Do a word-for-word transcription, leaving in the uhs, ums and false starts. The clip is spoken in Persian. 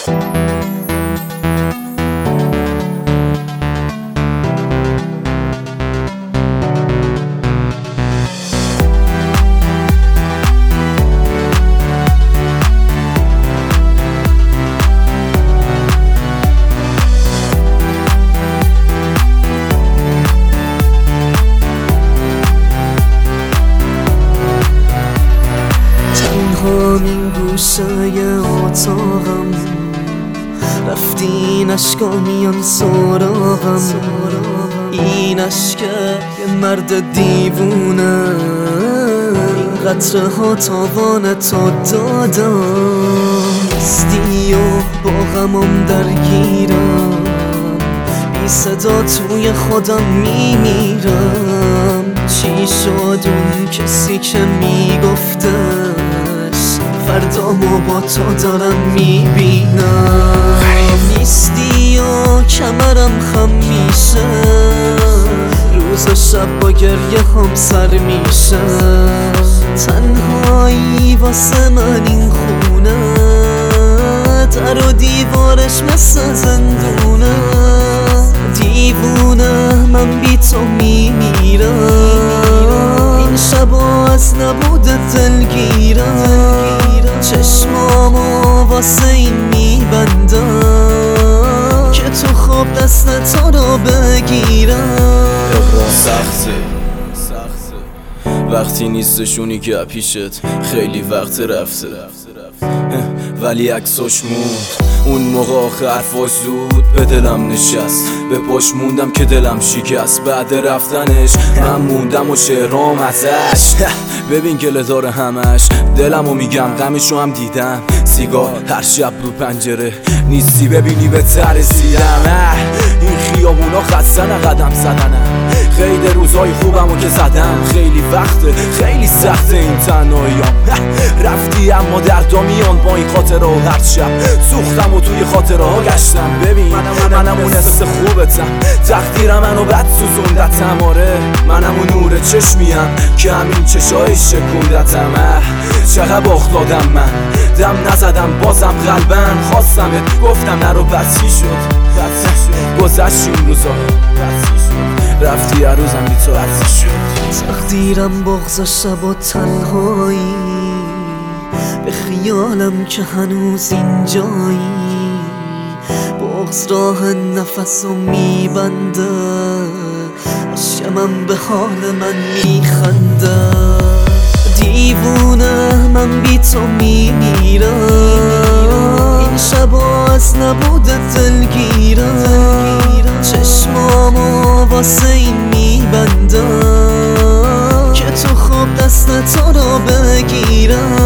همین گوشای اتاقم رفتین اشکا میان سراغم، این اشکه یه مرد دیوونه، این قطره ها تاوان تو دادم، نیستی و با غمم درگیرم، بی صدا توی خودم میمیرم. چی شد اون کسی که میگفتش فردامو با تو دارم میبینم، نیستی و کمرم خم میشه، روز و شب با گریه هم سر میشه، تنهایی واسه من این خونه، در و دیوارش مثل زندونه، دیوونه من بی تو میمیرم، این شبا از نبود دلگیرم، چشمامو واسه این میبندم که تو خواب دست تو رو بگیرم. سخته وقتی نیستشونی که پیشت خیلی وقت رفته، ولی عکساش موند اون موقع آخه حرفاش زود به دلم نشست، به پاش موندم که دلم شکست، بعد رفتنش من موندم و شعرام ازش. ببین گله داره همش، دلمو میگم غمشو هم دیدم، سیگار هر شب رو پنجره نیستی ببینی به ترسیدم. این خیابونا خستن قدم زدنم، خیلی روزای خوبمو که زدم، خیلی وقته خیلی سخته این تنهاییام، رفتی اما دردا میان با این خاطره و هر شب سوختم و توی خاطره ها گشتم. ببین منم اون حس خوبتم، تقدیر منو بد سوزوندتم، آره منم اون نور چشمیم که همین چشای شکوندتم. چقدر باخت دادم من، دم نزدم بازم قلبن خواستمت، گفتم نرو بس چی شد گذشت این روزا، رفتی هر روزم بی تو عزیز شد. تقدیرم بغض شب و تنهایی، به خیالم که هنوز اینجایی، بغض راه نفس و میبنده، عشق من به حال من میخنده، دیوونه من بی تو میمیرم، این شبا از نبود دلگیرم، چشمامو واسه این میبندم که تو خواب دست تو رو بگیرم.